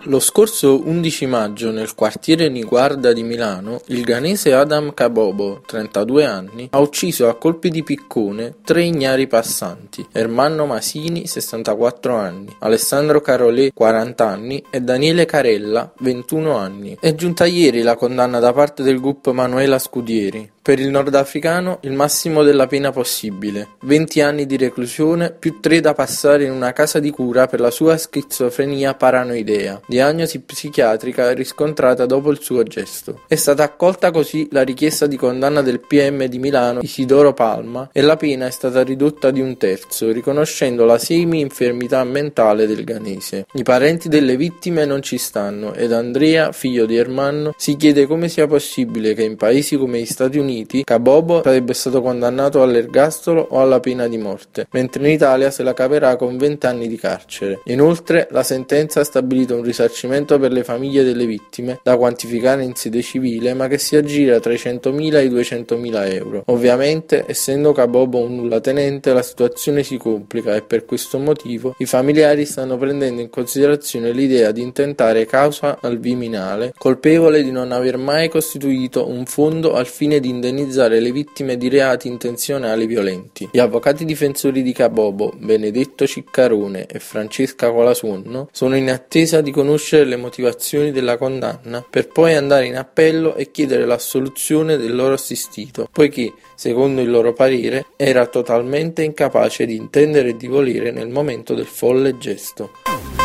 Lo scorso 11 maggio nel quartiere Niguarda di Milano, il ghanese Adam Kabobo, 32 anni, ha ucciso a colpi di piccone 3 ignari passanti, Ermanno Masini, 64 anni, Alessandro Carolè, 40 anni e Daniele Carella, 21 anni. È giunta ieri la condanna da parte del GUP Manuela Scudieri. Per il nordafricano il massimo della pena possibile, 20 anni di reclusione più 3 da passare in una casa di cura per la sua schizofrenia paranoidea, diagnosi psichiatrica riscontrata dopo il suo gesto. È stata accolta così la richiesta di condanna del PM di Milano Isidoro Palma e la pena è stata ridotta di 1/3, riconoscendo la semi-infermità mentale del ghanese. I parenti delle vittime non ci stanno ed Andrea, figlio di Ermanno, si chiede come sia possibile che in paesi come gli Stati Uniti Kabobo sarebbe stato condannato all'ergastolo o alla pena di morte, mentre in Italia se la caverà con 20 anni di carcere. Inoltre, la sentenza ha stabilito un risarcimento per le famiglie delle vittime, da quantificare in sede civile, ma che si aggira tra i 100.000 e i 200.000 euro. Ovviamente, essendo Kabobo un nullatenente, la situazione si complica e per questo motivo i familiari stanno prendendo in considerazione l'idea di intentare causa al Viminale, colpevole di non aver mai costituito un fondo al fine di indennizzare le vittime di reati intenzionali violenti. Gli avvocati difensori di Kabobo, Benedetto Ciccarone e Francesca Colasuonno, sono in attesa di conoscere le motivazioni della condanna per poi andare in appello e chiedere l'assoluzione del loro assistito, poiché, secondo il loro parere, era totalmente incapace di intendere e di volere nel momento del folle gesto.